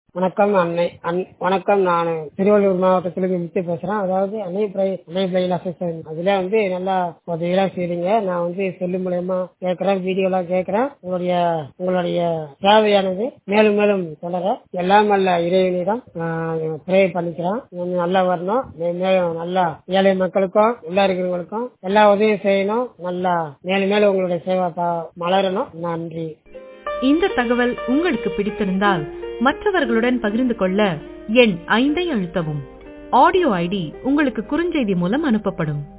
வணக்கம். நான் திருவள்ளூர் மாவட்டத்திலிருந்து முத்து பேசுறேன். அதாவது அன்னை பிளைன் அசோசியேஷன் அதுல நல்லா உதவியெல்லாம் செய்றீங்க. நான் செல்லு மூலமா கேட்கறேன், வீடியோலாம் கேட்கறேன். உங்களுடைய சேவையானது மேலும் மேலும் தொடர எல்லாம் நல்ல இறைவனிடம் ப்ரே பண்ணிக்கிறேன். நல்லா வரணும், மேலும் நல்லா ஏழை மக்களுக்கும் எல்லா இருக்கிறவங்களுக்கும் எல்லா உதவியும் செய்யணும். நல்லா மேலும் மேலும் உங்களுடைய சேவை மலரணும். நன்றி. இந்த தகவல் உங்களுக்கு பிடித்திருந்தால் மற்றவர்களுடன் பகிர்ந்து கொள்ள எண் 5 அழுத்தவும். ஆடியோ ஐடி உங்களுக்கு குறுஞ்செய்தி மூலம் அனுப்பப்படும்.